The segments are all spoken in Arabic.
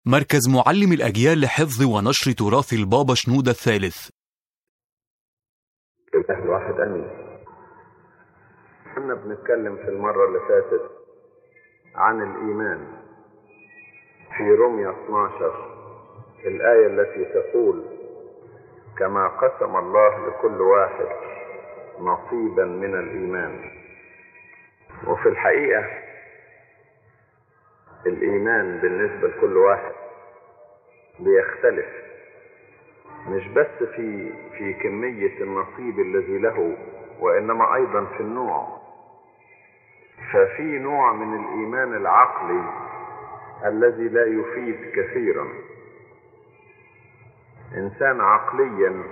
مركز معلم الأجيال لحفظ ونشر تراث البابا شنودة الثالث. الإله الواحد آمين. كنا بنتكلم في المرة اللي فاتت عن الإيمان في رومية 12 الآية التي تقول: كما قسم الله لكل واحد نصيبا من الإيمان. وفي الحقيقة الإيمان بالنسبة لكل واحد بيختلف، مش بس في كمية النصيب الذي له، وإنما أيضا في النوع. ففي نوع من الإيمان العقلي الذي لا يفيد كثيرا. إنسان عقليا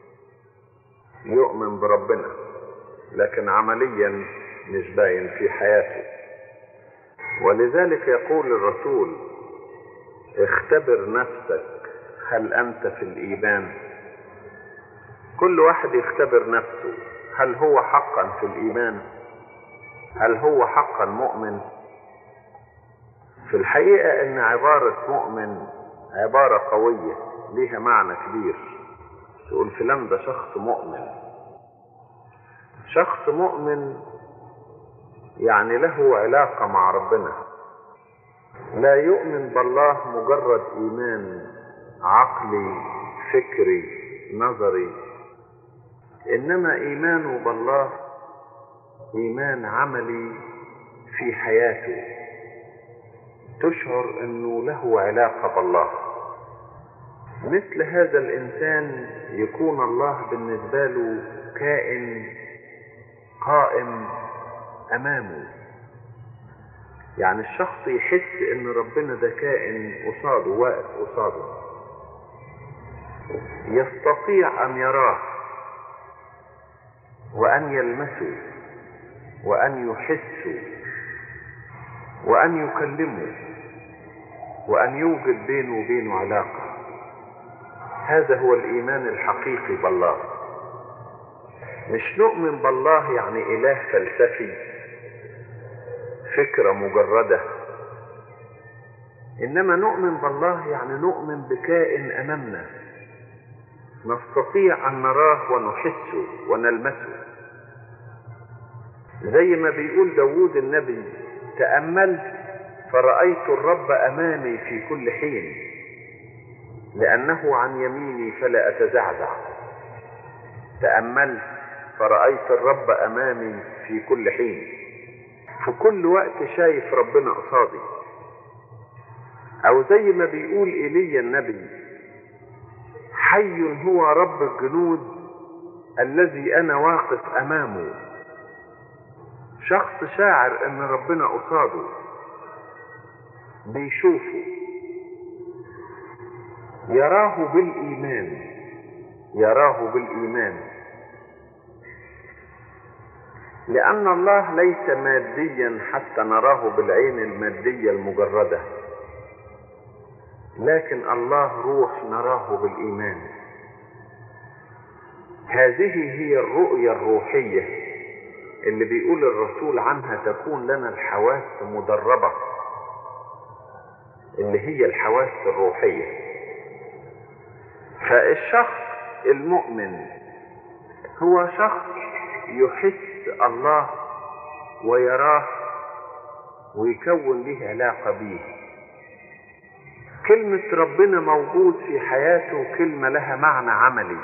يؤمن بربنا لكن عمليا مش باين في حياته. ولذلك يقول الرسول: اختبر نفسك هل أنت في الإيمان. كل واحد يختبر نفسه، هل هو حقا في الإيمان؟ هل هو حقا مؤمن؟ في الحقيقة أن عبارة مؤمن عبارة قوية ليها معنى كبير. تقول فلان ده شخص مؤمن. شخص مؤمن يعني له علاقة مع ربنا، لا يؤمن بالله مجرد إيمان عقلي فكري نظري، إنما إيمانه بالله إيمان عملي في حياته، تشعر أنه له علاقة بالله. مثل هذا الإنسان يكون الله بالنسبة له كائن قائم أمامه. يعني الشخص يحس أن ربنا ده كائن قصاده، واقف قصاده، يستطيع أن يراه وأن يلمسه وأن يحسه وأن يكلمه وأن يوجد بينه وبينه علاقة. هذا هو الإيمان الحقيقي بالله. مش نؤمن بالله يعني إله فلسفي، فكرة مجردة، إنما نؤمن بالله يعني نؤمن بكائن أمامنا نستطيع أن نراه ونحسه ونلمسه. زي ما بيقول داود النبي: تأملت فرأيت الرب أمامي في كل حين، لأنه عن يميني فلا أتزعزع. تأملت فرأيت الرب أمامي في كل حين. في كل وقت شايف ربنا قصادي. أو زي ما بيقول إيليا النبي: حي هو رب الجنود الذي أنا واقف أمامه. شخص شاعر أن ربنا قصاده، بيشوفه، يراه بالإيمان، يراه بالإيمان. لأن الله ليس ماديا حتى نراه بالعين المادية المجردة، لكن الله روح نراه بالإيمان. هذه هي الرؤية الروحية اللي بيقول الرسول عنها تكون لنا الحواس مدربة، اللي هي الحواس الروحية. فالشخص المؤمن هو شخص يحس الله ويراه ويكون له علاقة به. كلمة ربنا موجود في حياته كلمة لها معنى عملي.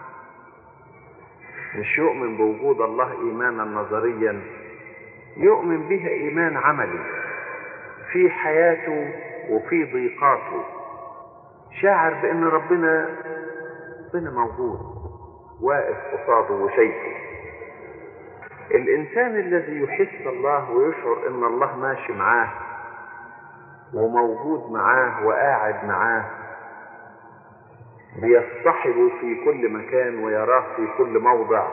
مش يؤمن بوجود الله إيمانا نظريا، يؤمن بها إيمان عملي في حياته وفي ضيقاته. شاعر بأن ربنا موجود واقف قصاده وشايفه. الإنسان الذي يحس الله ويشعر أن الله ماشي معاه وموجود معاه وقاعد معاه، بيصطحبه في كل مكان ويراه في كل موضع،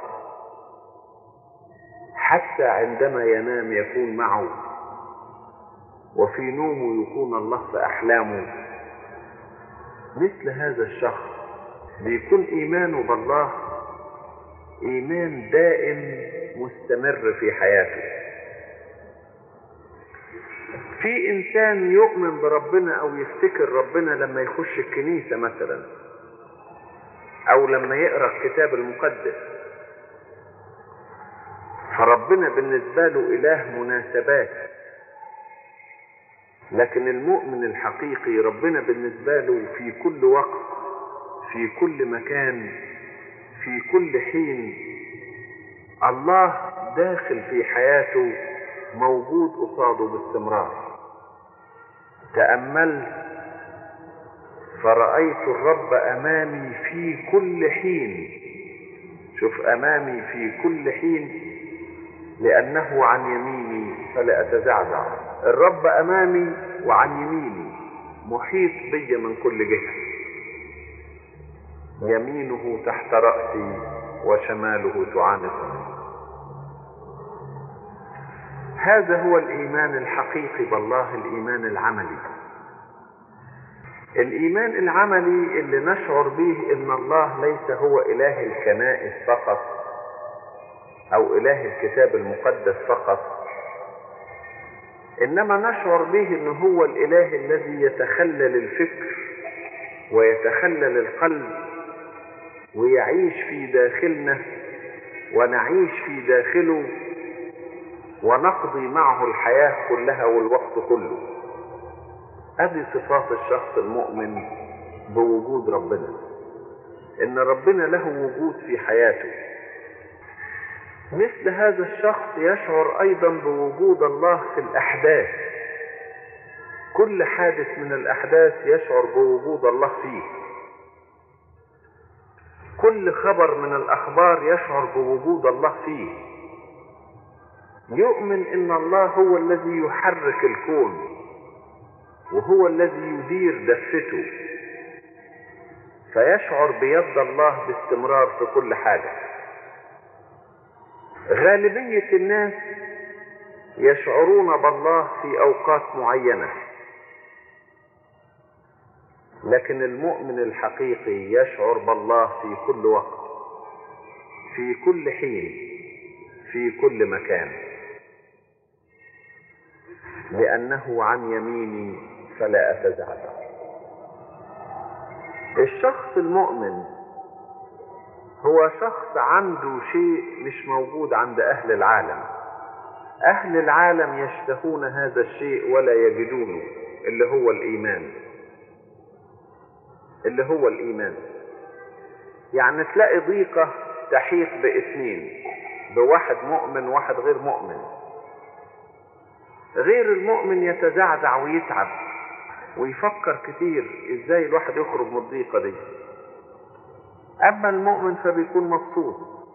حتى عندما ينام يكون معه، وفي نومه يكون الله في أحلامه. مثل هذا الشخص بيكون إيمانه بالله إيمان دائم مستمر في حياته. في إنسان يؤمن بربنا أو يفتكر ربنا لما يخش الكنيسة مثلا، أو لما يقرأ الكتاب المقدس، فربنا بالنسبة له إله مناسبات. لكن المؤمن الحقيقي ربنا بالنسبة له في كل وقت، في كل مكان، في كل حين. الله داخل في حياته، موجود قصاده باستمرار. تأملت فرأيت الرب أمامي في كل حين. شوف، أمامي في كل حين، لأنه عن يميني فلا أتزعزع. الرب أمامي وعن يميني، محيط بي من كل جهة. يمينه تحت رأسي وشماله تعانقني. هذا هو الإيمان الحقيقي بالله، الإيمان العملي. الإيمان العملي اللي نشعر به إن الله ليس هو إله الكنائس فقط أو إله الكتاب المقدس فقط، إنما نشعر به إن هو الإله الذي يتخلل الفكر ويتخلل القلب ويعيش في داخلنا ونعيش في داخله ونقضي معه الحياة كلها والوقت كله. هذه صفات الشخص المؤمن بوجود ربنا، إن ربنا له وجود في حياته. مثل هذا الشخص يشعر أيضا بوجود الله في الأحداث. كل حادث من الأحداث يشعر بوجود الله فيه. كل خبر من الأخبار يشعر بوجود الله فيه. يؤمن إن الله هو الذي يحرك الكون وهو الذي يدير دفته، فيشعر بيد الله باستمرار في كل حاجة. غالبية الناس يشعرون بالله في أوقات معينة، لكن المؤمن الحقيقي يشعر بالله في كل وقت، في كل حين، في كل مكان. لأنه عن يميني فلا أتزعزع. الشخص المؤمن هو شخص عنده شيء مش موجود عند أهل العالم. أهل العالم يشتهون هذا الشيء ولا يجدونه، اللي هو الإيمان. اللي هو الإيمان. يعني تلاقي ضيقة تحيط باثنين، بواحد مؤمن وواحد غير مؤمن. غير المؤمن يتزعزع ويتعب ويفكر كتير ازاي الواحد يخرج من الضيقة دي. اما المؤمن فبيكون مبسوط.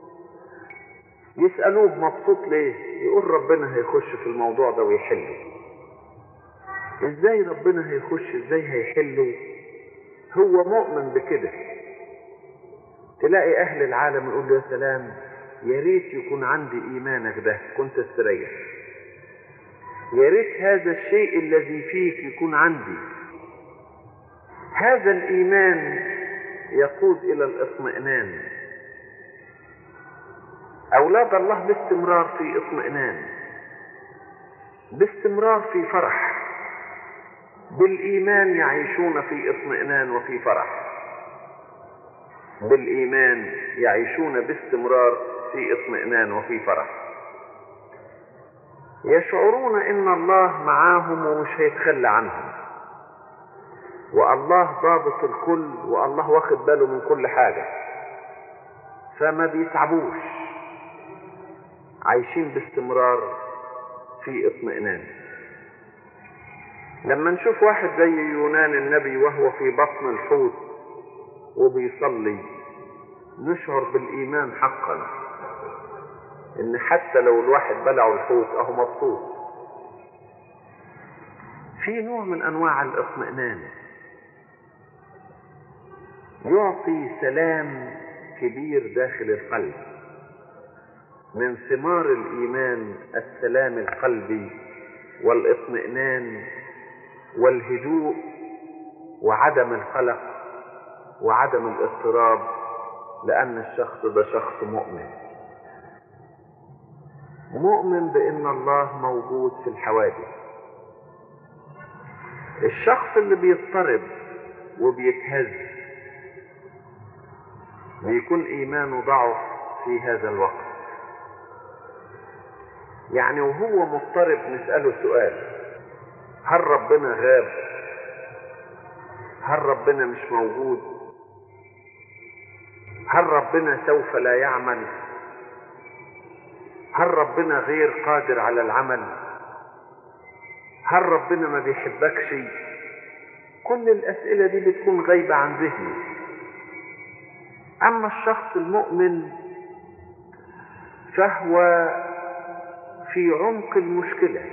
يسألوه مبسوط ليه؟ يقول ربنا هيخش في الموضوع ده ويحله. ازاي ربنا هيخش؟ ازاي هيحله؟ هو مؤمن بكده. تلاقي اهل العالم يقول له يا سلام، يا ريت يكون عندي ايمانك ده كنت استريح. يا ريت هذا الشيء الذي فيك يكون عندي. هذا الإيمان يقود إلى الاطمئنان. أولاد الله باستمرار في اطمئنان، باستمرار في فرح. بالإيمان يعيشون في اطمئنان وفي فرح. بالإيمان يعيشون باستمرار في اطمئنان وفي فرح. يشعرون ان الله معاهم ومش هيتخلى عنهم، والله ضابط الكل، والله واخد باله من كل حاجة، فما بيتعبوش، عايشين باستمرار في اطمئنان. لما نشوف واحد زي يونان النبي وهو في بطن الحوت وبيصلي، نشعر بالإيمان حقا، ان حتى لو الواحد بلعه الحوت اهو مبسوط. في نوع من انواع الاطمئنان يعطي سلام كبير داخل القلب. من ثمار الايمان السلام القلبي والاطمئنان والهدوء وعدم القلق وعدم الاضطراب، لان الشخص ده شخص مؤمن. مؤمن بأن الله موجود في الحوادث، الشخص اللي بيضطرب وبيتهز بيكون إيمانه ضعف في هذا الوقت. يعني وهو مضطرب نسأله سؤال: هل ربنا غاب؟ هل ربنا مش موجود؟ هل ربنا سوف لا يعمل؟ هل ربنا غير قادر على العمل؟ هل ربنا ما بيحبكش؟ كل الأسئلة دي بتكون غايبة عن ذهنه. أما الشخص المؤمن فهو في عمق المشكلة،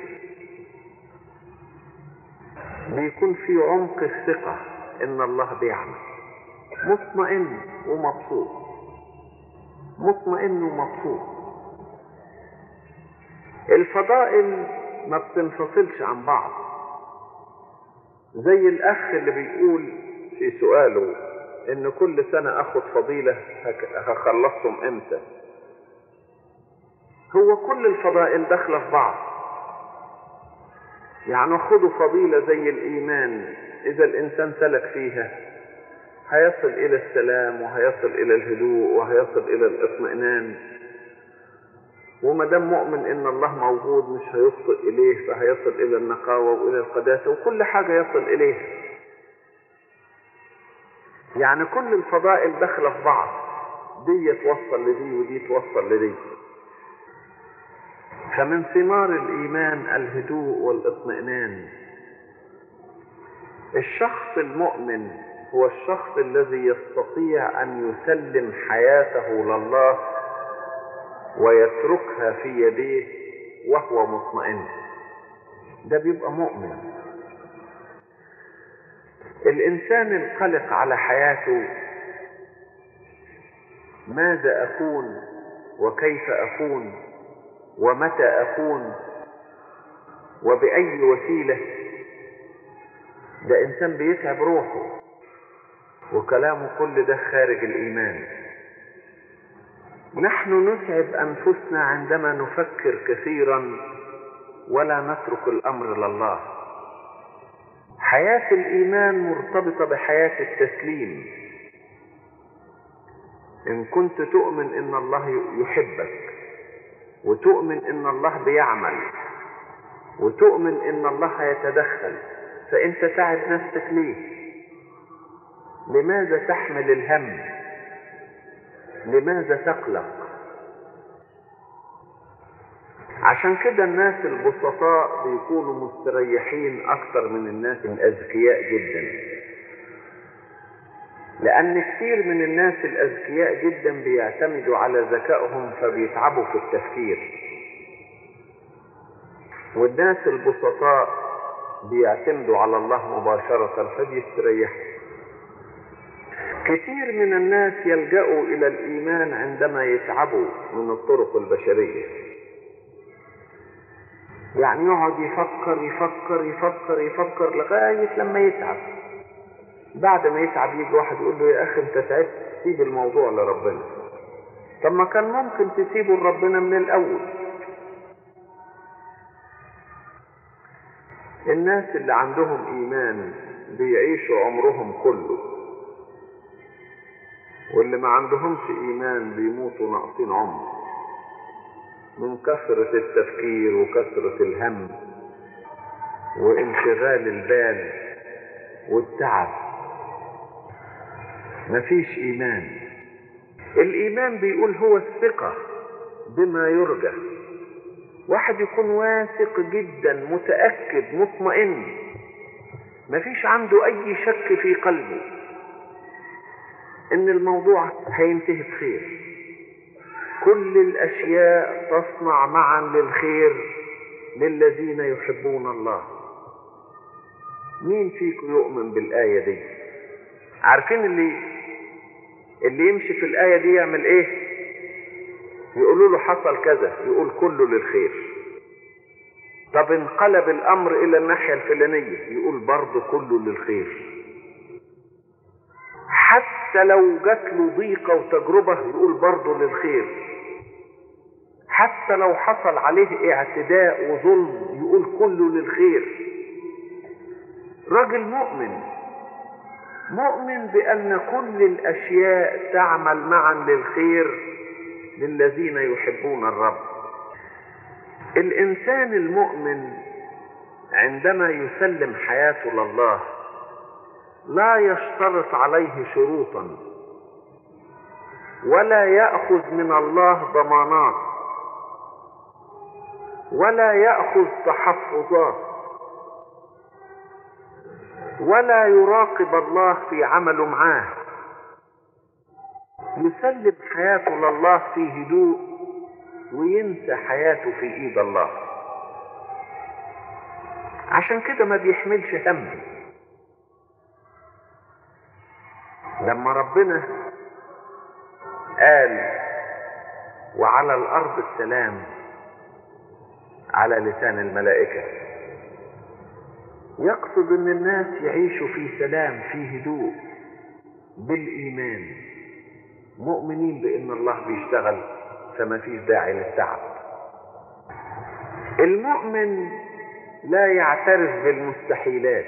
بيكون في عمق الثقة إن الله بيعمل، مطمئن ومبسوط، مطمئن ومبسوط. الفضائل ما بتنفصلش عن بعض، زي الأخ اللي بيقول في سؤاله إن كل سنة أخذ فضيلة هخلصهم إمتى. هو كل الفضائل داخلة في بعض. يعني خدوا فضيلة زي الإيمان، إذا الإنسان سلك فيها هيصل إلى السلام وهيصل إلى الهدوء وهيصل إلى الاطمئنان، وما دام مؤمن إن الله موجود مش هيخطئ إليه فهيصل إلى النقاوة وإلى القداسة، وكل حاجة يصل إليها. يعني كل الفضائل داخلة في بعض، دي توصل لدي ودي توصل لدي. فمن ثمار الإيمان الهدوء والاطمئنان. الشخص المؤمن هو الشخص الذي يستطيع أن يسلم حياته لله ويتركها في يديه وهو مطمئن. ده بيبقى مؤمن. الإنسان القلق على حياته: ماذا أكون وكيف أكون ومتى أكون وبأي وسيلة، ده إنسان بيتعب روحه، وكلامه كل ده خارج الإيمان. نحن نتعب أنفسنا عندما نفكر كثيرا ولا نترك الأمر لله. حياة الإيمان مرتبطة بحياة التسليم. إن كنت تؤمن إن الله يحبك، وتؤمن إن الله بيعمل، وتؤمن إن الله يتدخل، فأنت تعب نفسك ليه؟ لماذا تحمل الهم؟ لماذا تقلق؟ عشان كده الناس البسطاء بيكونوا مستريحين أكثر من الناس الأذكياء جدا، لأن كثير من الناس الأذكياء جدا بيعتمدوا على ذكائهم فبيتعبوا في التفكير، والناس البسطاء بيعتمدوا على الله مباشرة فبيستريحوا. كثير من الناس يلجأوا إلى الإيمان عندما يتعبوا من الطرق البشرية. يعني يقعد يفكر يفكر يفكر يفكر لغاية لما يتعب. بعد ما يتعب يجي واحد يقول له: يا أخي أنت تعبت، سيب الموضوع لربنا. طب ما كان ممكن تسيبه لربنا من الأول. الناس اللي عندهم إيمان بيعيشوا عمرهم كله، واللي ما عندهمش إيمان بيموتوا ناقصين عمر من كثرة التفكير وكثرة الهم وانشغال البال والتعب. مفيش إيمان. الإيمان بيقول هو الثقة بما يرجى. واحد يكون واثق جدا، متأكد، مطمئن، مفيش عنده أي شك في قلبه إن الموضوع هينتهي بخير. كل الأشياء تصنع معا للخير للذين يحبون الله. مين فيكم يؤمن بالآية دي؟ عارفين اللي يمشي في الآية دي يعمل إيه؟ يقولوا له حصل كذا يقول كله للخير. طب انقلب الأمر إلى الناحية الفلانية يقول برضه كله للخير. حتى لو جات له ضيقة وتجربة يقول برضه للخير. حتى لو حصل عليه اعتداء وظلم يقول كله للخير. راجل مؤمن بأن كل الأشياء تعمل معا للخير للذين يحبون الرب. الإنسان المؤمن عندما يسلم حياته لله لا يشترط عليه شروطا ولا يأخذ من الله ضمانات ولا يأخذ تحفظات ولا يراقب الله في عمله معاه. يسلم حياته لله في هدوء وينسى حياته في ايد الله. عشان كده ما بيحملش هم. لما ربنا قال وعلى الارض السلام على لسان الملائكة، يقصد ان الناس يعيشوا في سلام في هدوء بالايمان، مؤمنين بان الله بيشتغل فما فيش داعي للتعب. المؤمن لا يعترف بالمستحيلات.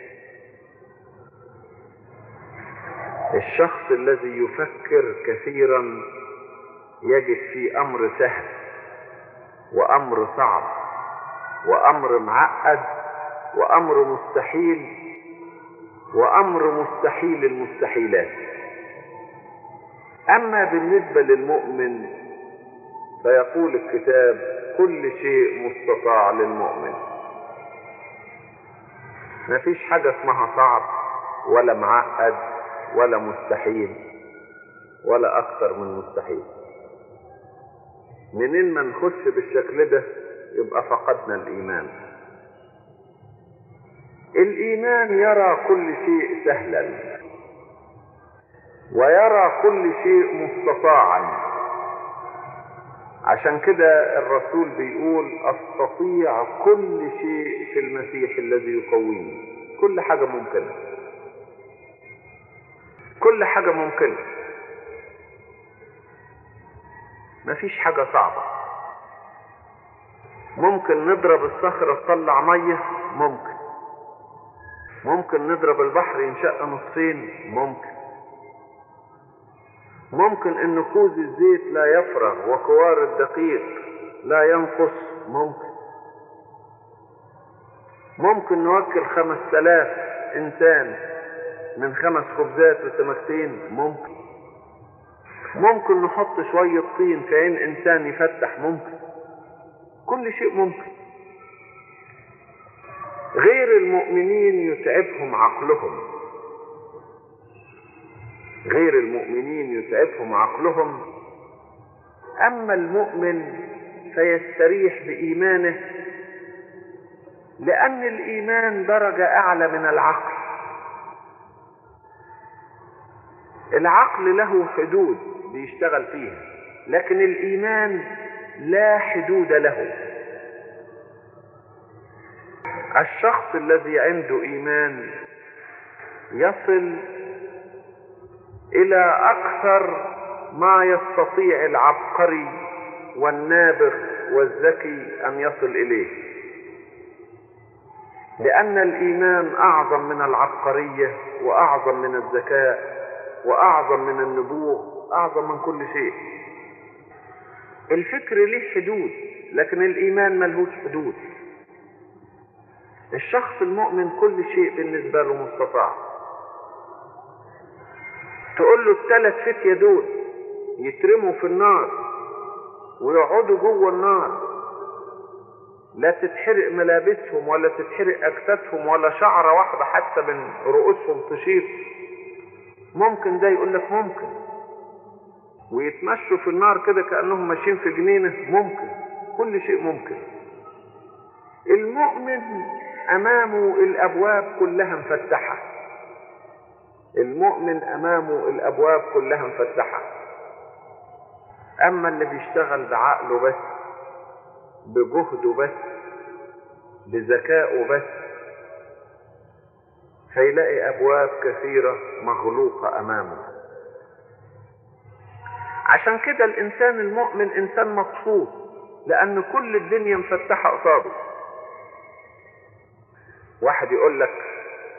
الشخص الذي يفكر كثيرا يجد في امر سهل وامر صعب وامر معقد وامر مستحيل وامر مستحيل المستحيلات. اما بالنسبة للمؤمن فيقول الكتاب كل شيء مستطاع للمؤمن. ما فيش حاجة اسمها صعب ولا معقد ولا مستحيل ولا اكثر من مستحيل. منين ما نخش بالشكل ده يبقى فقدنا الايمان. الايمان يرى كل شيء سهلا ويرى كل شيء مستطاعا. عشان كده الرسول بيقول استطيع كل شيء في المسيح الذي يقويني. كل حاجة ممكنة، كل حاجة ممكنة، مفيش حاجة صعبة. ممكن نضرب الصخرة تطلع مية، ممكن نضرب البحر ينشق نصفين، ممكن ان كوز الزيت لا يفرغ وكوار الدقيق لا ينقص، ممكن نوكل 5000 انسان من 5 خبزات وسمكتين، ممكن نحط شوية طين في عين انسان يفتح، كل شيء ممكن. غير المؤمنين يتعبهم عقلهم، غير المؤمنين يتعبهم عقلهم. اما المؤمن فيستريح بإيمانه، لأن الإيمان درجة أعلى من العقل. العقل له حدود بيشتغل فيها، لكن الإيمان لا حدود له. الشخص الذي عنده إيمان يصل إلى أكثر ما يستطيع العبقري والنابغ والذكي أن يصل إليه، لأن الإيمان أعظم من العبقرية وأعظم من الذكاء وأعظم من النبوغ، أعظم من كل شيء. الفكر له حدود لكن الإيمان ملهوش حدود. الشخص المؤمن كل شيء بالنسبة له مستطاع. تقول له ال3 فتية دول يترموا في النار ويقعدوا جوه النار، لا تتحرق ملابسهم ولا تتحرق أجسادهم ولا شعرة واحدة حتى من رؤوسهم تشيط، ممكن ده يقول لك ممكن. ويتمشوا في النار كده كأنهم ماشيين في جنينة، ممكن. كل شيء ممكن. المؤمن أمامه الأبواب كلها مفتحة، المؤمن أمامه الأبواب كلها مفتحة. أما اللي بيشتغل بعقله بس، بجهده بس، بذكائه بس، فيلاقي أبواب كثيرة مغلوقة أمامه. عشان كده الإنسان المؤمن إنسان مبسوط، لأن كل الدنيا مفتحة قصاده. واحد يقول لك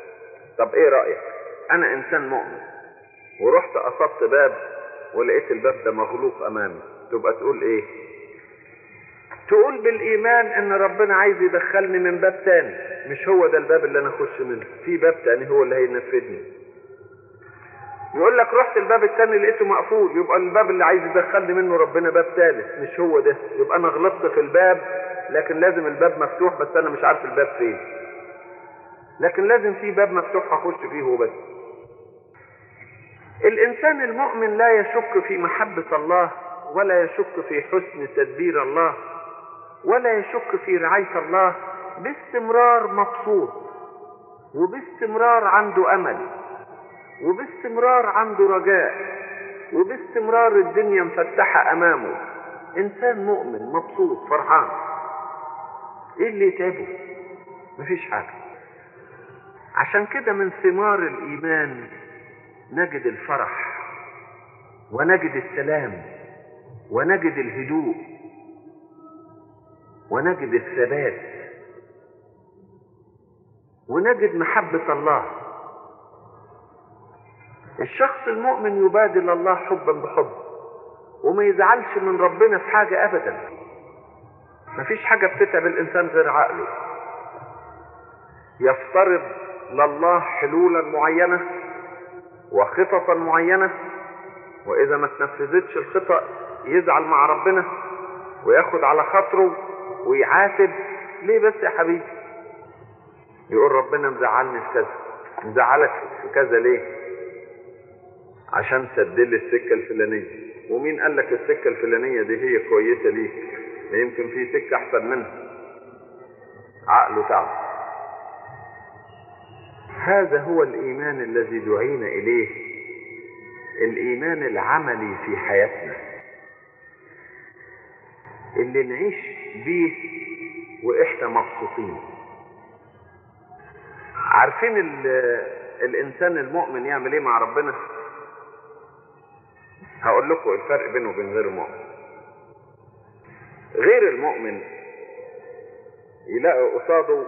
طب ايه رأيك؟ انا انسان مؤمن ورحت قصدت باب ولقيت الباب ده مغلوق امامي، تبقى تقول ايه؟ تقول بالايمان ان ربنا عايز يدخلني من باب تاني، مش هو ده الباب اللي انا اخش منه، في باب تاني هو اللي هينفذني. يقول لك رحت الباب التاني لقيته مقفول، يبقى الباب اللي عايز يدخلني منه ربنا باب ثالث، مش هو ده، يبقى انا غلطت في الباب، لكن لازم الباب مفتوح بس انا مش عارف الباب فين، لكن لازم في باب مفتوح اخش فيه هو بس. الانسان المؤمن لا يشك في محبة الله، ولا يشك في حسن تدبير الله، ولا يشك في رعاية الله، باستمرار مبسوط، وباستمرار عنده امل، وباستمرار عنده رجاء، وباستمرار الدنيا مفتحة امامه. انسان مؤمن مبسوط فرحان. ايه اللي يتعبه؟ مفيش حاجة. عشان كده من ثمار الايمان نجد الفرح، ونجد السلام، ونجد الهدوء، ونجد الثبات، ونجد محبة الله. الشخص المؤمن يبادل الله حبا بحب، وما يزعلش من ربنا في حاجة ابدا. مفيش حاجة بتتعب الانسان غير عقله. يفترض لله حلولا معينة وخططا معينة، واذا ما تنفذتش الخطأ يزعل مع ربنا وياخد على خاطره ويعاتب. ليه بس يا حبيبي؟ يقول ربنا مزعلني في كذا. مزعلك في كذا ليه؟ عشان سدلي السكة الفلانية. ومين قال لك السكة الفلانية دي هي كويسة ليك؟ ما يمكن في سكة احسن منها. عقله تعب. هذا هو الإيمان الذي دعينا إليه، الإيمان العملي في حياتنا اللي نعيش بيه وإحنا مبسوطين. عارفين الإنسان المؤمن يعمل إيه مع ربنا؟ هقول لكم الفرق بينه وبين غير المؤمن. غير المؤمن يلاقي قصاده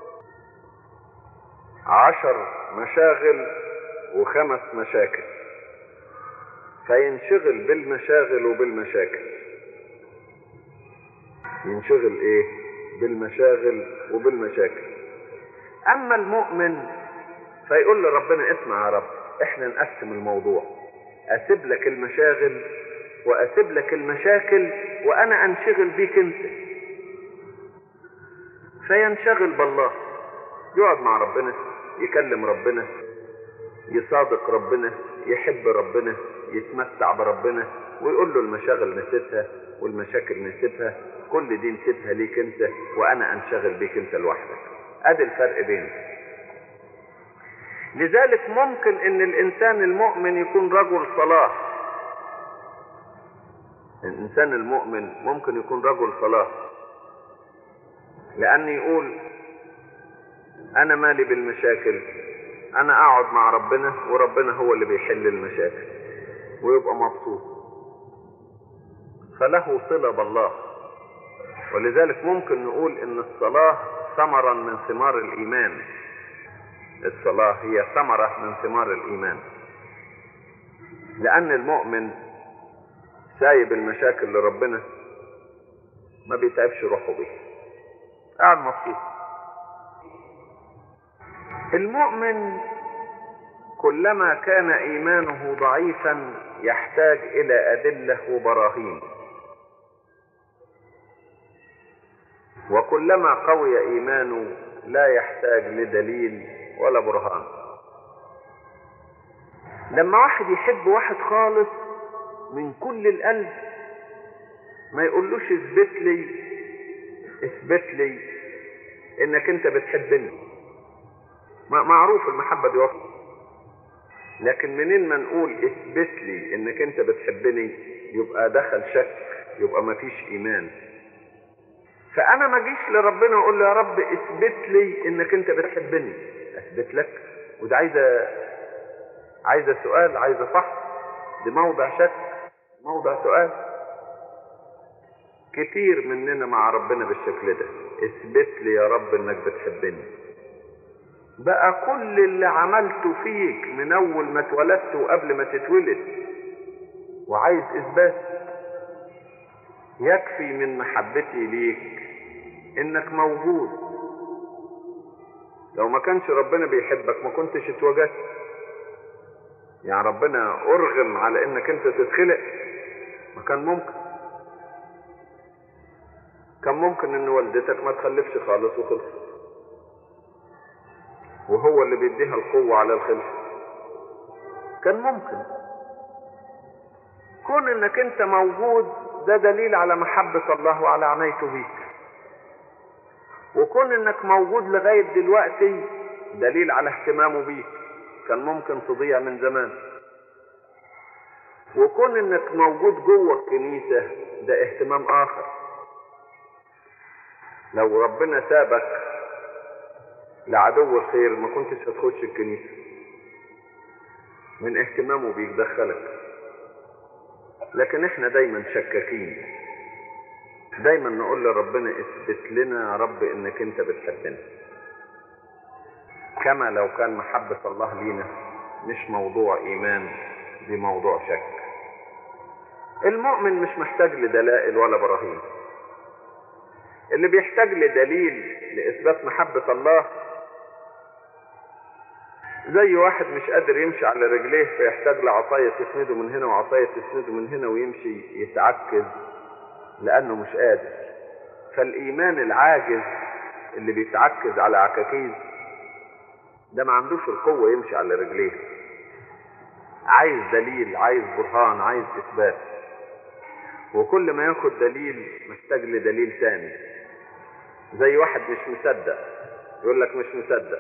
10 مشاغل و5 مشاكل، فينشغل بالمشاغل وبالمشاكل. ينشغل ايه؟ بالمشاغل وبالمشاكل. اما المؤمن فيقول لربنا اسمع يا رب، احنا نقسم الموضوع، اسيب لك المشاغل واسيب لك المشاكل وانا انشغل بيك انت. فينشغل بالله، يقعد مع ربنا، يكلم ربنا، يصادق ربنا، يحب ربنا، يتمتع بربنا، ويقول له المشاغل نسيتها والمشاكل نسيتها، كل دي نسيتها ليك انت وانا انشغل بيك انت لوحدك. ادي الفرق بينه. لذلك ممكن ان الانسان المؤمن يكون رجل صلاح. الانسان المؤمن ممكن يكون رجل صلاح، لان يقول انا مالي بالمشاكل، انا اقعد مع ربنا وربنا هو اللي بيحل المشاكل، ويبقى مبسوط، فله صلة بالله. ولذلك ممكن نقول ان الصلاة ثمرا من ثمار الايمان. الصلاة هي ثمرة من ثمار الايمان، لان المؤمن سايب المشاكل لربنا، ما بيتعبش روحه بيها، قاعد مبسوط. المؤمن كلما كان ايمانه ضعيفا يحتاج الى ادلة وبراهين، وكلما قوي ايمانه لا يحتاج لدليل ولا برهان. لما واحد يحب واحد خالص من كل القلب ما يقولوش اثبت لي انك انت بتحبني، معروف المحبة دي وصف، لكن منين ما نقول اثبت لي انك انت بتحبني يبقى دخل شك، يبقى ما فيش ايمان. فانا ما اجيش لربنا واقول له يا رب اثبت لي انك انت بتحبني. اثبت لك؟ وده عايزه سؤال، عايزه فحص، دي موضع شك، موضع سؤال. كتير مننا مع ربنا بالشكل ده، اثبت لي يا رب انك بتحبني. بقى كل اللي عملته فيك من اول ما اتولدت وقبل ما تتولد وعايز اثبات. يكفي من محبتي ليك انك موجود. لو ما كانش ربنا بيحبك ما كنتش اتوجدت. يعني ربنا ارغم على انك انت تتخلق؟ ما كان ممكن. كان ممكن ان والدتك ما تخلفش خالص وخلصت، وهو اللي بيديها القوة على الخلفة. كان ممكن. كون انك انت موجود ده دليل على محبة الله وعلى عنايته بيك. وكون انك موجود لغاية دلوقتي دليل على اهتمامه بيك. كان ممكن تضيع من زمان. وكون انك موجود جوه الكنيسة ده اهتمام اخر. لو ربنا سابك لعدو الخير ما كنتش هتخش الكنيسة. من اهتمامه بيك دخلك. لكن احنا دايما شكاكين. دايما نقول لربنا اثبت لنا يا رب انك انت بتحبنا. كما لو كان محبة الله لينا مش موضوع ايمان، دي موضوع شك. المؤمن مش محتاج لدلائل ولا براهين. اللي بيحتاج لدليل لإثبات محبة الله زي واحد مش قادر يمشي على رجليه فيحتاج لعصاية تسنده من هنا وعصاية تسنده من هنا ويمشي يتعكز لأنه مش قادر. فالإيمان العاجز اللي بيتعكز على عكاكيز ده ما عندوش القوة يمشي على رجليه. عايز دليل، عايز برهان، عايز إثبات. وكل ما ياخد دليل محتاج لدليل تاني. زي واحد مش مصدق يقول لك مش مصدق،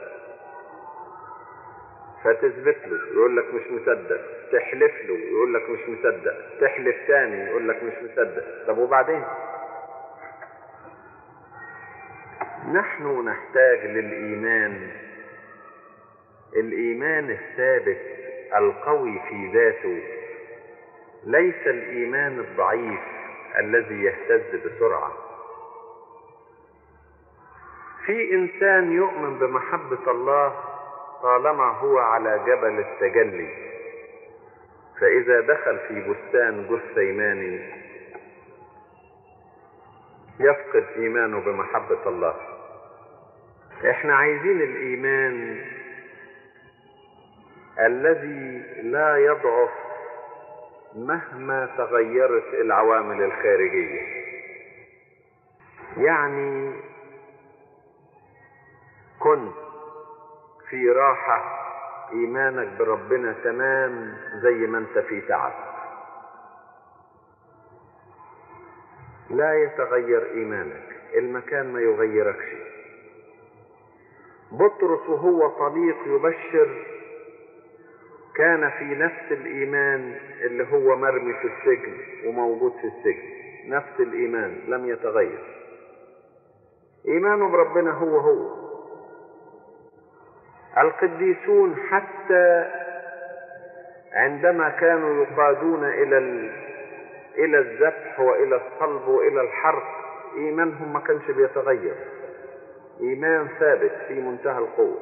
فتثبت له يقول لك مش مصدق، تحلف له يقول لك مش مصدق، تحلف تاني يقول لك مش مصدق. طب وبعدين؟ نحن نحتاج للإيمان، الإيمان الثابت القوي في ذاته، ليس الإيمان الضعيف الذي يهتز بسرعة. في إنسان يؤمن بمحبة الله طالما هو على جبل التجلي، فإذا دخل في بستان جثيماني يفقد إيمانه بمحبة الله. إحنا عايزين الإيمان الذي لا يضعف مهما تغيرت العوامل الخارجية. يعني كنت في راحة إيمانك بربنا تمام زي ما أنت في تعب، لا يتغير إيمانك، المكان ما يغيركش. بطرس وهو طليق يبشر كان في نفس الإيمان اللي هو مرمي في السجن وموجود في السجن، نفس الإيمان لم يتغير. إيمانه بربنا هو. القديسون حتى عندما كانوا يقادون إلى الذبح وإلى الصلب وإلى الحرق إيمانهم ما كانش بيتغير، إيمان ثابت في منتهى القوة.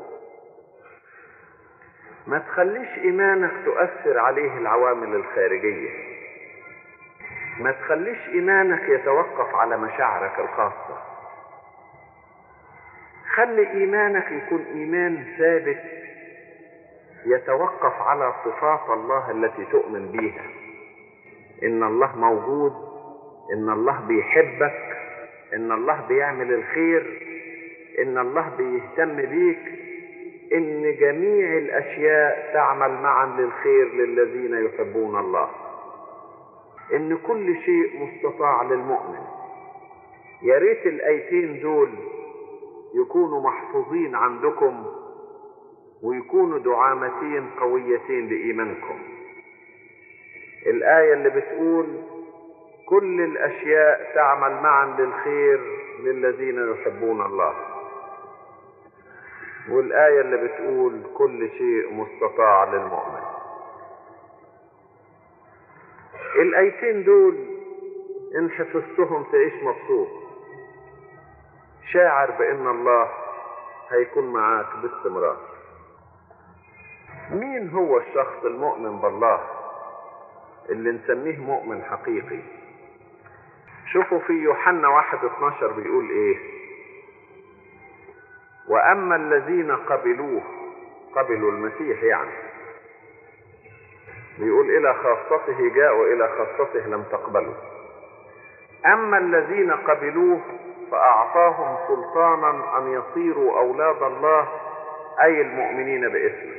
ما تخليش إيمانك تؤثر عليه العوامل الخارجية. ما تخليش إيمانك يتوقف على مشاعرك الخاصة. خلي إيمانك يكون إيمان ثابت يتوقف على صفات الله التي تؤمن بيها. إن الله موجود، إن الله بيحبك، إن الله بيعمل الخير، إن الله بيهتم بيك، إن جميع الأشياء تعمل معا للخير للذين يحبون الله، إن كل شيء مستطاع للمؤمن. يا ريت الآيتين دول يكونوا محفوظين عندكم ويكونوا دعامتين قويتين لإيمانكم. الآية اللي بتقول كل الأشياء تعمل معا للخير للذين يحبون الله، والآية اللي بتقول كل شيء مستطاع للمؤمن. الآيتين دول إن حفظتهم تعيش مبسوط، شاعر بأن الله هيكون معاك باستمرار. مين هو الشخص المؤمن بالله اللي نسميه مؤمن حقيقي؟ شوفوا في يوحنا 1:12 بيقول ايه: واما الذين قبلوه، قبلوا المسيح يعني، بيقول الى خاصته جاءوا الى خاصته لم تقبلوا. اما الذين قبلوه فاعطاهم سلطانا ان يصيروا اولاد الله، اي المؤمنين باسمه.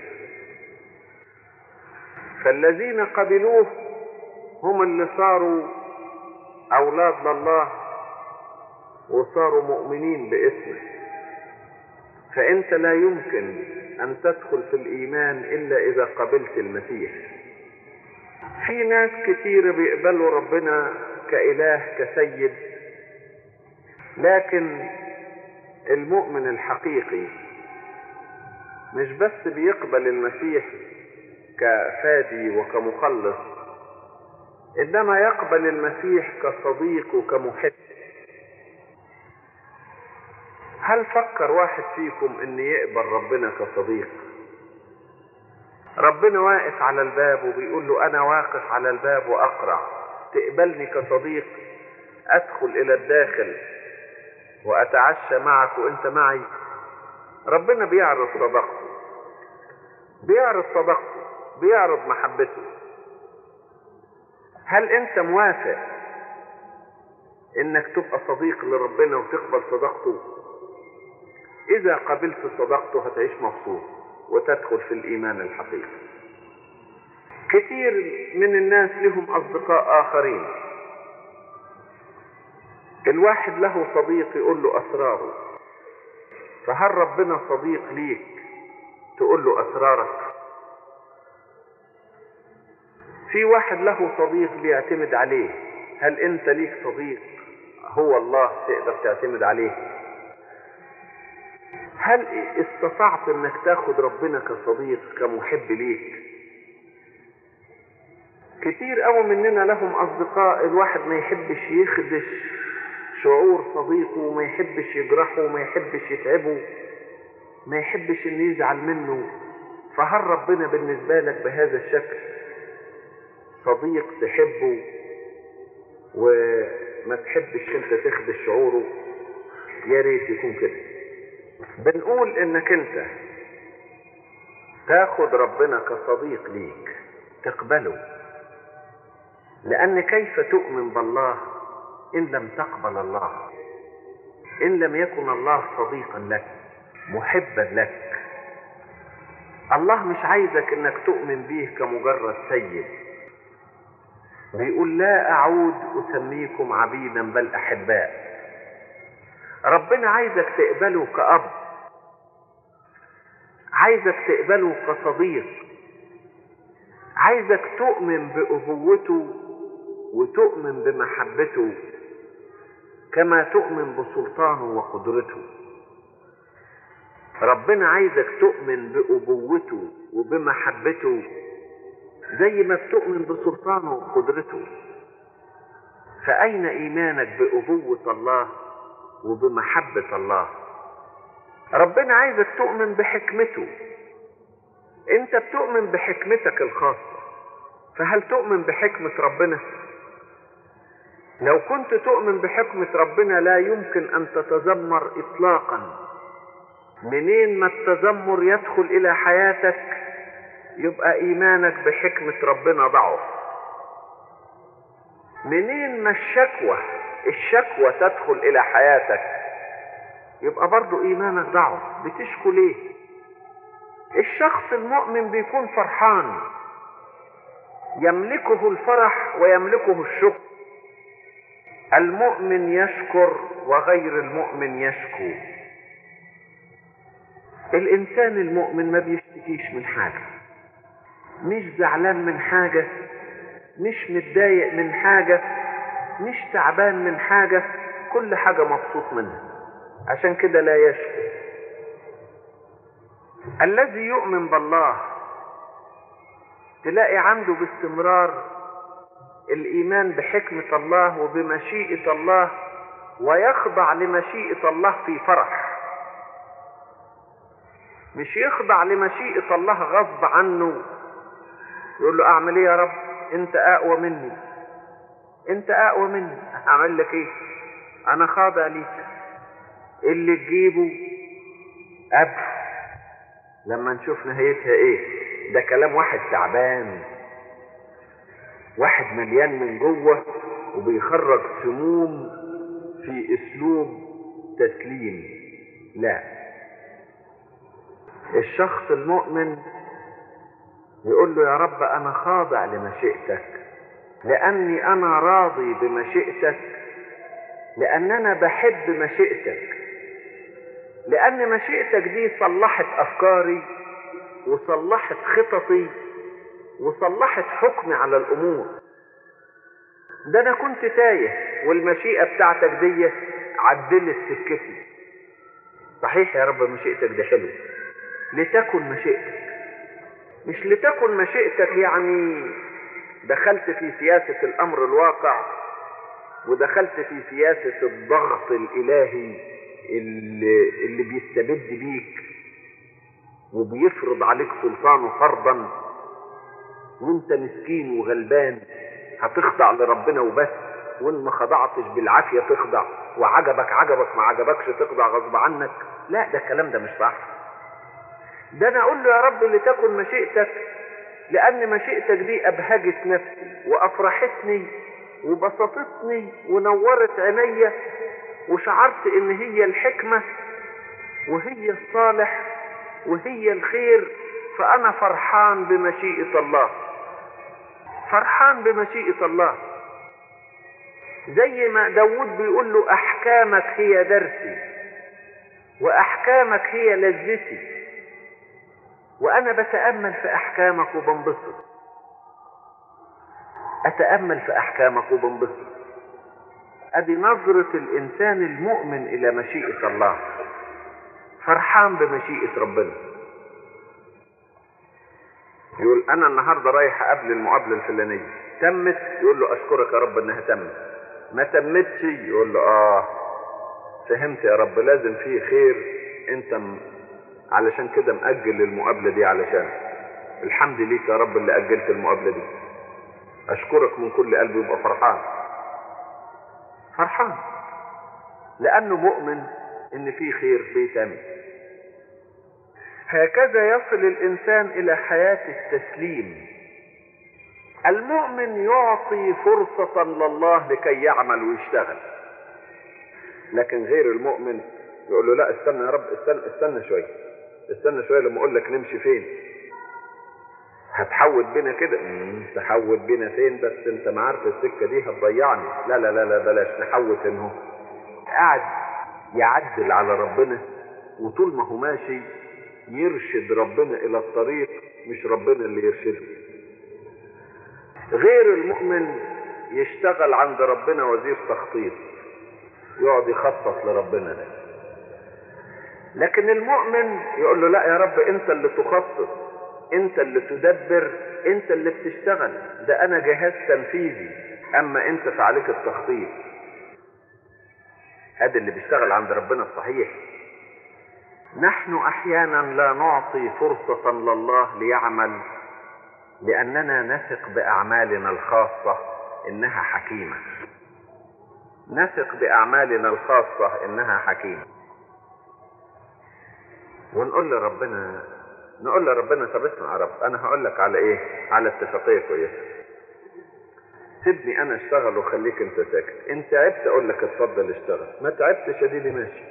فالذين قبلوه هم اللي صاروا اولاد لله وصاروا مؤمنين باسمه. فانت لا يمكن ان تدخل في الايمان الا اذا قبلت المسيح. في ناس كتير بيقبلوا ربنا كإله كسيد، لكن المؤمن الحقيقي مش بس بيقبل المسيح كفادي وكمخلص، إنما يقبل المسيح كصديق وكمحب. هل فكر واحد فيكم ان يقبل ربنا كصديق؟ ربنا واقف على الباب وبيقول له انا واقف على الباب واقرع، تقبلني كصديق؟ ادخل الى الداخل واتعشى معك وانت معي؟ ربنا بيعرض صداقته، بيعرض محبته. هل انت موافق انك تبقى صديق لربنا وتقبل صداقته؟ اذا قبلت صداقته هتعيش مبسوط وتدخل في الايمان الحقيقي. كتير من الناس لهم اصدقاء اخرين، الواحد له صديق يقول له اسراره، فهل ربنا صديق ليك تقول له اسرارك؟ في واحد له صديق بيعتمد عليه، هل انت ليك صديق هو الله تقدر تعتمد عليه؟ هل استطعت انك تاخد ربنا كصديق كمحب ليك؟ كتير قوي مننا لهم اصدقاء الواحد ما يحبش يخدش شعور صديقه، وما يحبش يجرحه، وما يحبش يتعبه، ما يحبش انه يزعل منه. فهل ربنا بالنسبة لك بهذا الشكل صديق تحبه وما تحبش انت تخدش شعوره؟ يا ريت يكون كده. بنقول انك انت تاخد ربنا كصديق ليك، تقبله، لان كيف تؤمن بالله ان لم تقبل الله؟ ان لم يكن الله صديقا لك محبا لك. الله مش عايزك انك تؤمن به كمجرد سيد، بيقول لا اعود اسميكم عبيدا بل احباء. ربنا عايزك تقبله كأب، عايزك تقبله كصديق، عايزك تؤمن بأبوته وتؤمن بمحبته كما تؤمن بسلطانه وقدرته. ربنا عايزك تؤمن بأبوته وبمحبته زي ما بتؤمن بسلطانه وقدرته. فأين إيمانك بأبوة الله وبمحبة الله؟ ربنا عايزك تؤمن بحكمته. انت بتؤمن بحكمتك الخاصة، فهل تؤمن بحكمة ربنا؟ لو كنت تؤمن بحكمة ربنا لا يمكن ان تتذمر اطلاقا. منين ما التذمر يدخل الى حياتك يبقى ايمانك بحكمة ربنا ضعف. منين ما الشكوى تدخل الى حياتك يبقى برضو ايمانك ضعف. بتشكو ليه؟ الشخص المؤمن بيكون فرحان، يملكه الفرح ويملكه الشكر. المؤمن يشكر وغير المؤمن يشكو. الانسان المؤمن ما بيشتكيش من حاجة، مش زعلان من حاجة، مش متضايق من حاجة، مش تعبان من حاجة، كل حاجة مبسوط منها. عشان كده لا يشكو. الذي يؤمن بالله تلاقي عنده باستمرار الإيمان بحكمة الله وبمشيئة الله، ويخضع لمشيئة الله في فرح. مش يخضع لمشيئة الله غصب عنه، يقول له اعمل ايه يا رب؟ انت اقوى مني، انت اقوى مني، هعمل لك ايه؟ انا خاضع ليك، اللي تجيبه قبل لما نشوف نهايتها ايه. ده كلام واحد تعبان، واحد مليان من جوه وبيخرج سموم في اسلوب تسليم. لا، الشخص المؤمن يقول له يا رب انا خاضع لمشيئتك، لاني انا راضي بمشيئتك، لان انا بحب مشيئتك، لان مشيئتك دي صلحت افكاري وصلحت خططي وصلحت حكمي على الامور. ده انا كنت تايه والمشيئة بتاعتك دي عدلت سكتي. صحيح يا رب مشيئتك دي حلوة، لتكن مشيئتك، مش لتكن مشيئتك يعني دخلت في سياسة الامر الواقع ودخلت في سياسة الضغط الالهي اللي بيستبد بيك وبيفرض عليك سلطانه فرضا، وانت مسكين وغلبان هتخضع لربنا وبس، وان ما خضعتش بالعافية تخضع، وعجبك عجبك ما عجبكش تخضع غصب عنك. لا، ده الكلام ده مش صح. ده انا اقول له يا رب لتكن مشيئتك، لان مشيئتك دي ابهجت نفسي وافرحتني وبسطتني ونورت عينيا، وشعرت ان هي الحكمة وهي الصالح وهي الخير، فانا فرحان بمشيئة الله، فرحان بمشيئة الله. زي ما داود بيقول له احكامك هي درسي واحكامك هي لذتي، وانا بتأمل في احكامك وبنبسط، اتأمل في احكامك وبنبسط. ادي نظرة الانسان المؤمن الى مشيئة الله، فرحان بمشيئة ربنا. يقول انا النهاردة رايح اقابل المقابلة الفلانية، تمت؟ يقول له اشكرك يا رب انها تمت. ما تمتش؟ يقول له فهمت يا رب، لازم فيه خير، انت علشان كده مأجل المقابلة دي، علشان الحمد ليك يا رب اللي أجلت المقابلة دي، أشكرك من كل قلبي. يبقى فرحان، فرحان لأنه مؤمن إن فيه خير بيتم. هكذا يصل الإنسان إلى حياة التسليم. المؤمن يعطي فرصة لله لكي يعمل ويشتغل، لكن غير المؤمن يقول له لا استنى يا رب، استنى شوية، استنى شوية لما اقول لك نمشي فين. هتحود بينا كده؟ تحود بينا فين؟ بس انت ما عارف السكة دي هتضيعني. لا لا لا لا، بلاش نحود. انه قاعد يعدل على ربنا، وطول ما هو ماشي يرشد ربنا الى الطريق، مش ربنا اللي يرشده. غير المؤمن يشتغل عند ربنا وزير تخطيط، يقعد يخطط لربنا ده. لكن المؤمن يقول له لا يا رب، انت اللي تخطط، انت اللي تدبر، انت اللي بتشتغل، ده انا جهاز تنفيذي، اما انت فعليك التخطيط. هذا اللي بيشتغل عند ربنا الصحيح. نحن احيانا لا نعطي فرصة لله ليعمل، لاننا نثق باعمالنا الخاصة انها حكيمة، نثق باعمالنا الخاصة انها حكيمة. ونقول لربنا طب اسمع يا رب، انا هقول لك على ايه، على اتفاقيه كويسه، سيبني انا اشتغل وخليك انت ساكت. انت تعبت اقول لك اتفضل اشتغل، ما تعبتش اديني ماشي.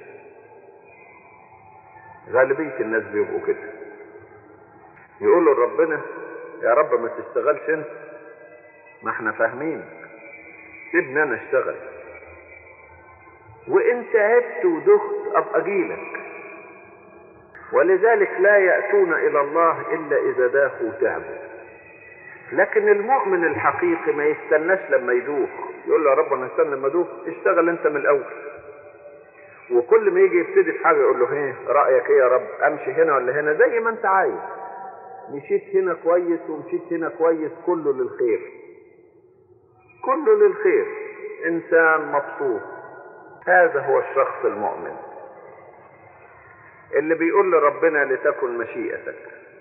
غالبيه الناس بيبقوا كده، يقولوا لربنا يا رب ما تشتغلش انت، ما احنا فاهمين، سيبني انا اشتغل، وان تعبت ودخت ابقى اجيلك. ولذلك لا يأتون إلى الله إلا إذا داخوا تعبوا. لكن المؤمن الحقيقي ما يستناش لما يدوخ، يقول له يا رب أنا استنى لما أدوخ، اشتغل أنت من الأول. وكل ما يجي يبتدي في حاجة يقول له رأيك إيه يا رب، أمشي هنا ولا هنا؟ زي ما أنت عايز، مشيت هنا كويس ومشيت هنا كويس، كله للخير، كله للخير، إنسان مبسوط. هذا هو الشخص المؤمن. اللي بيقول لربنا لتكن مشيئتك.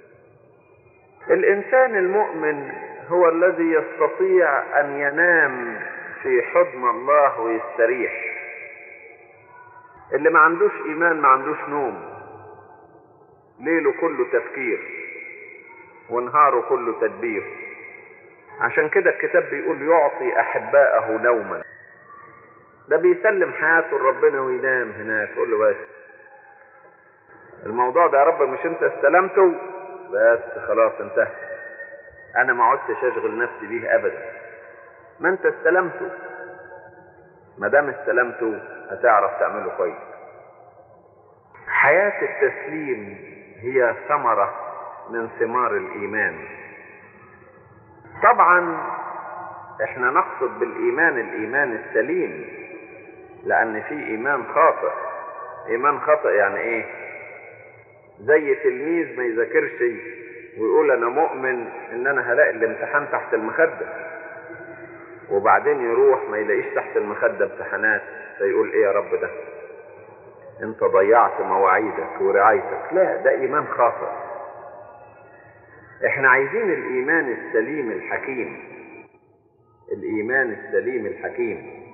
الإنسان المؤمن هو الذي يستطيع أن ينام في حضن الله ويستريح. اللي ما عندوش إيمان ما عندوش نوم، ليله كله تفكير ونهاره كله تدبير. عشان كده الكتاب بيقول يعطي أحباءه نوما. ده بيسلم حياته لربنا وينام هناك، يقول له بس الموضوع ده يا رب مش انت استلمته، بس خلاص انتهى، انا ما عدتش اشغل نفسي بيه ابدا. ما انت استلمته، ما دام استلمته هتعرف تعمله كويس. حياة التسليم هي ثمرة من ثمار الإيمان. طبعا احنا نقصد بالإيمان الإيمان السليم، لأن في إيمان خاطئ. إيمان خاطئ يعني إيه؟ زي تلميذ ما يذاكرش ويقول أنا مؤمن إن أنا هلاقي الامتحان تحت المخدة، وبعدين يروح ما يلاقيش تحت المخدة امتحانات، فيقول إيه يا رب ده؟ أنت ضيعت مواعيدك ورعايتك. لا، ده إيمان خاطئ. إحنا عايزين الإيمان السليم الحكيم. الإيمان السليم الحكيم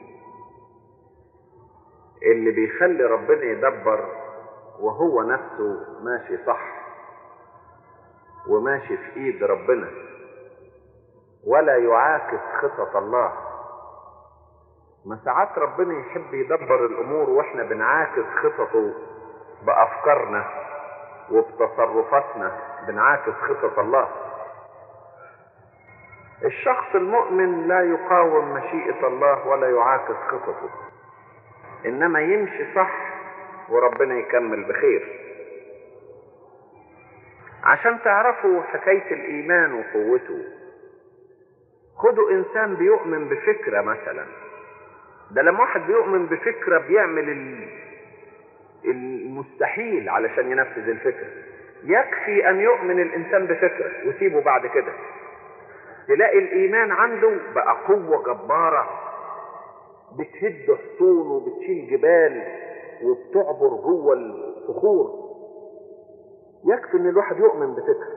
اللي بيخلي ربنا يدبر وهو نفسه ماشي صح وماشي في ايد ربنا، ولا يعاكس خطط الله. ما ساعات ربنا يحب يدبر الامور واحنا بنعاكس خططه بافكارنا وبتصرفاتنا، بنعاكس خطط الله. الشخص المؤمن لا يقاوم مشيئة الله ولا يعاكس خططه، انما يمشي صح وربنا يكمل بخير. عشان تعرفوا حكاية الإيمان وقوته، خدوا إنسان بيؤمن بفكرة مثلا. ده لما واحد بيؤمن بفكرة بيعمل المستحيل علشان ينفذ الفكرة. يكفي أن يؤمن الإنسان بفكرة ويسيبه بعد كده، تلاقي الإيمان عنده بقى قوة جبارة بتهد حصون وبتشيل جبال وبتعبر جوه الصخور. يكفي ان الواحد يؤمن بفكر.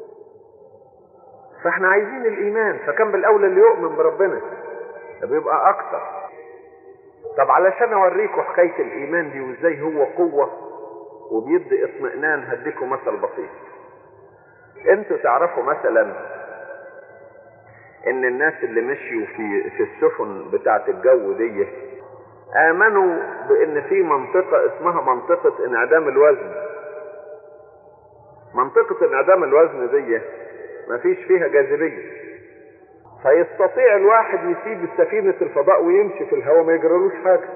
فاحنا عايزين الايمان، فكان بالاولى اللي يؤمن بربنا ده بيبقى اكتر. طب علشان اوريكم حكايه الايمان دي وازاي هو قوه وبيدي اطمئنان، هديكم مثل بسيط. انتوا تعرفوا مثلا ان الناس اللي مشيوا في السفن بتاعه الجو دي آمنوا بأن في منطقة اسمها منطقة انعدام الوزن. منطقة انعدام الوزن دي مفيش فيها جاذبية، فيستطيع الواحد يسيب سفينة الفضاء ويمشي في الهواء ما يجرلوش حاجة.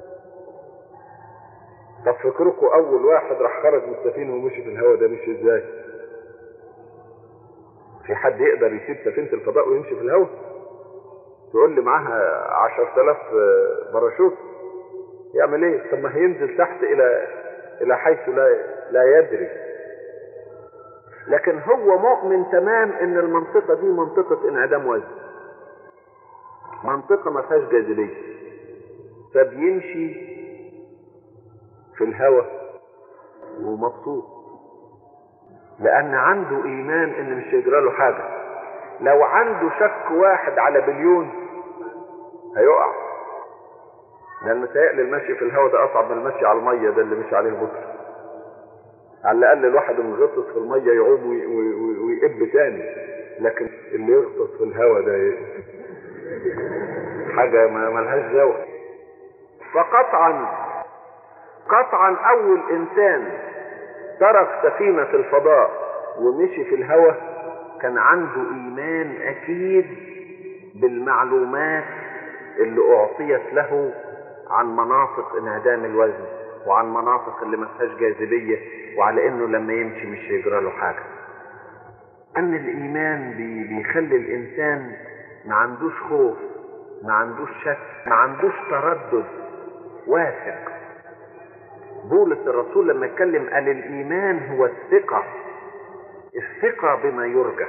طب فكركم أول واحد راح خرج من السفينة ومشي في الهواء ده مشي ازاي؟ في حد يقدر يسيب سفينة الفضاء ويمشي في الهواء؟ تقول لي معاها 10,000 باراشوت، يعمل ايه؟ طب ما هينزل تحت الى حيث لا يدري. لكن هو مؤمن تمام ان المنطقة دي منطقة انعدام وزن، منطقة ما فيهاش جاذبية، فبيمشي في الهواء ومبسوط، لان عنده ايمان ان مش هيجرى له حاجة. لو عنده شك واحد على بليون هيقع، لان متهيألي المشي في الهواء ده اصعب من المشي على المية ده اللي مشي عليه بكره. على الاقل الواحد يغطس في المية يعوم ويقب تاني، لكن اللي يغطس في الهواء ده حاجة ملهاش دواء. فقطعا اول انسان ترك سفينة الفضاء ومشي في الهواء كان عنده ايمان اكيد بالمعلومات اللي اعطيت له عن مناطق انعدام الوزن وعن مناطق اللي ما فيهاش جاذبيه، وعلى انه لما يمشي مش هيجرى له حاجه. ان الايمان بيخلي الانسان ما عندوش خوف، ما عندوش شك، ما عندوش تردد، واثق. بولس الرسول لما اتكلم قال الايمان هو الثقه بما يرجى.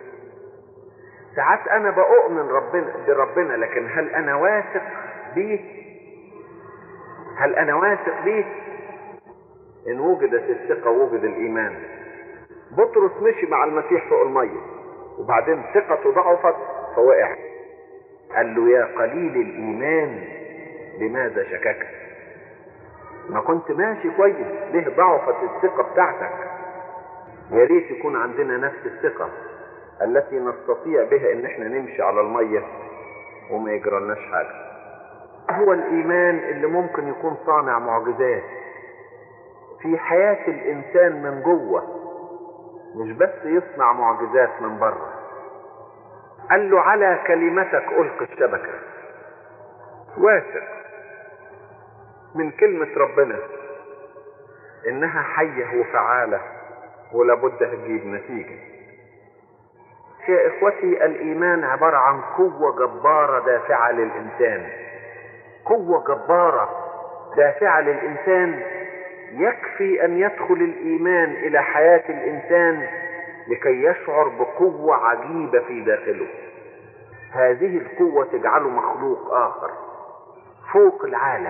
ساعات انا بؤمن بربنا، لكن هل انا واثق بيه؟ هل انا واثق بيه؟ إن وجدت الثقة وجد الإيمان. بطرس مشي مع المسيح فوق المية وبعدين ثقته ضعفت فوقع. قال له يا قليل الإيمان لماذا شككت؟ ما كنت ماشي كويس، ليه ضعفت الثقة بتاعتك؟ يا ريت يكون عندنا نفس الثقة التي نستطيع بها ان احنا نمشي على المية وما يجرالناش حاجة. هو الإيمان اللي ممكن يكون صانع معجزات في حياة الإنسان من جوه، مش بس يصنع معجزات من بره. قال له على كلمتك ألقي الشبكة. واثق من كلمة ربنا إنها حية وفعالة ولابد هتجيب نتيجة. يا إخوتي، الإيمان عبارة عن قوة جبارة دافعة للإنسان، قوة جبارة دافعة للإنسان. يكفي أن يدخل الإيمان إلى حياة الإنسان لكي يشعر بقوة عجيبة في داخله. هذه القوة تجعله مخلوق آخر فوق العالم،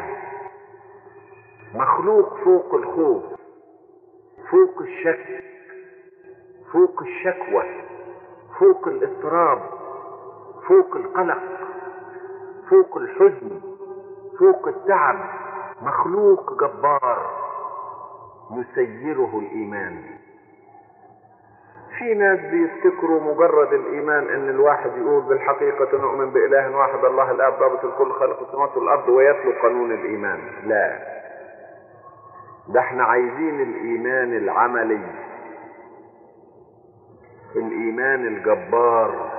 مخلوق فوق الخوف، فوق الشك، فوق الشكوى، فوق الاضطراب، فوق القلق، فوق الحزن، فوق التعب. مخلوق جبار يسيره الإيمان. في ناس بيفتكروا مجرد الإيمان أن الواحد يقول بالحقيقة نؤمن بإله واحد الله الآب ضابط الكل خالق السماوات والأرض ويتلو قانون الإيمان. لا، ده احنا عايزين الإيمان العملي، الإيمان الجبار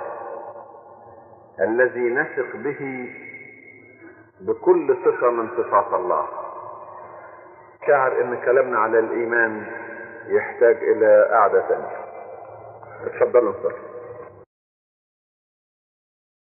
الذي نثق به بكل صفة من صفات الله. شاعر ان كلامنا على الإيمان يحتاج إلى قعدة ثانية. اتفضلوا.